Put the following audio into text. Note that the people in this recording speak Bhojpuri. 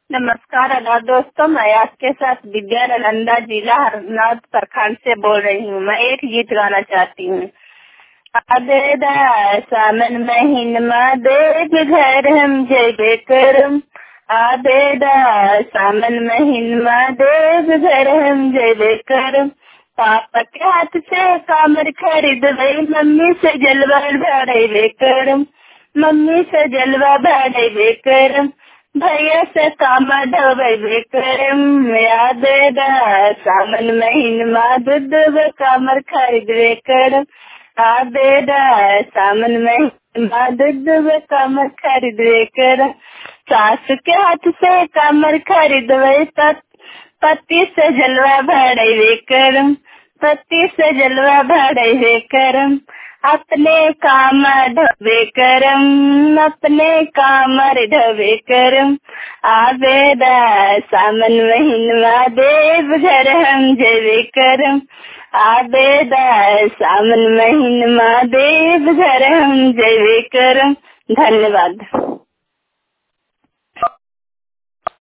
नमस्कार आदाब दोस्तों, मैं आपके साथ दिव्या नालंदा जिला हरनाथ प्रखंड से बोल रही हूँ। मैं एक गीत गाना चाहती हूँ। आदेदा सामन महीनमा देव घर हम जयबे करम। आदेदा सामन महीनमा देव घर हम जयबे करम। पापा के हाथ से कामर खरीद वही मम्मी से जलवा भाड़े करम। मम्मी से जलवा भाड़े करम। भैया से कामा ढोबे करम। आदेदा सामन महीनमा दूध कामर खरीद करम। आदेदा सामन महीनमा दूध कामर खरीद कर। सास के हाथ से कामर खरीद पति से जलवा भाड़े करम। पति से जलवा भाड़े करम। अपने कामर ढोबे करम। अपने कामर ढोबे करम। आवेदा सामन महीनमा देव घर हम जयबे करम। आवेदा सामन महीनमा देव घर हम जयबे करम। धन्यवाद।